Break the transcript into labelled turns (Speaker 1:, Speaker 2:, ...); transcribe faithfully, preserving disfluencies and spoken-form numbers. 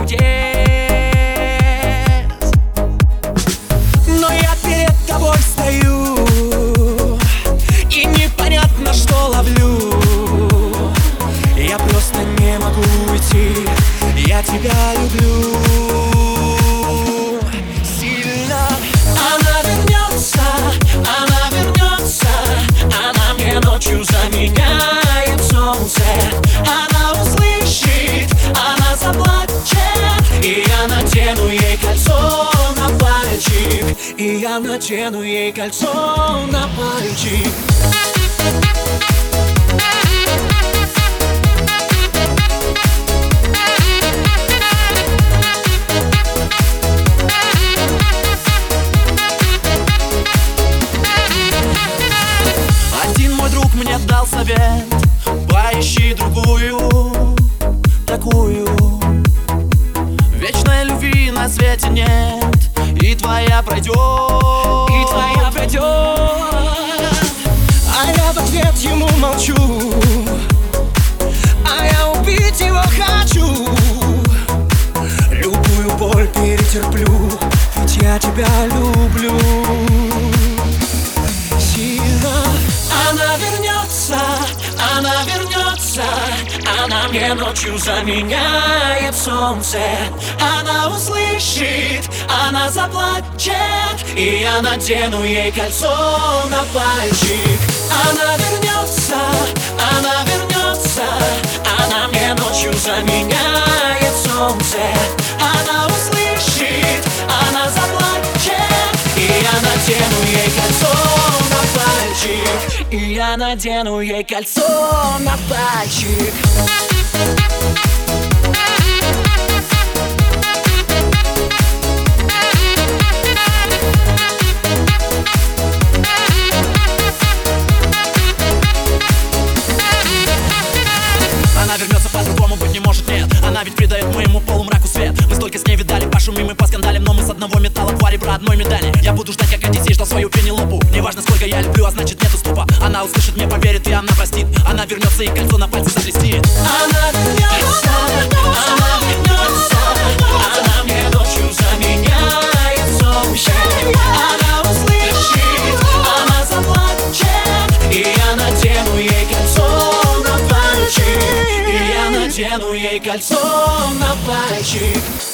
Speaker 1: чудес. Но я перед тобой стою, и непонятно, что ловлю. Я просто не могу уйти, я тебя люблю сильно. Она вернется, она вернется, она мне ночью заменяет солнце. Она услышит, она заплачет, и я надену ей кольцо на пальчик. И я надену ей кольцо на пальчик. Мне дал совет: поищи другую, такую. Вечной любви на свете нет, и твоя пройдет, и твоя пройдет. А я в ответ ему молчу, а я убить его хочу. Любую боль перетерплю, ведь я тебя люблю сильно. Она вернется, она вернется, она мне ночью заменяет солнце. Она услышит, она заплачет, и я надену ей кольцо на пальчик. Она вернется, она вернется, она мне ночью заменяет солнце. Она услышит, она заплачет, и я надену ей кольцо на пальчик. И я надену ей кольцо на пальчик. Она вернется, по-другому быть не может, нет. Она ведь придает моему полумраку свет. Мы столько с ней видали, пошумим и поскандалим, но мы с одного металла, два ребра одной медали. Я буду ждать, как Одиссей ждал свою Пенелопу. Неважно, сколько я люблю, а значит нет уступа. Она услышит, мне поверит, и она простит. Она вернется, и кольцо на пальце заблестит. Она вернется, она вернется, она мне ночью заменяет солнце. Она услышит, она заплачет, и я надену ей кольцо на пальчик. И я надену ей кольцо на пальчик.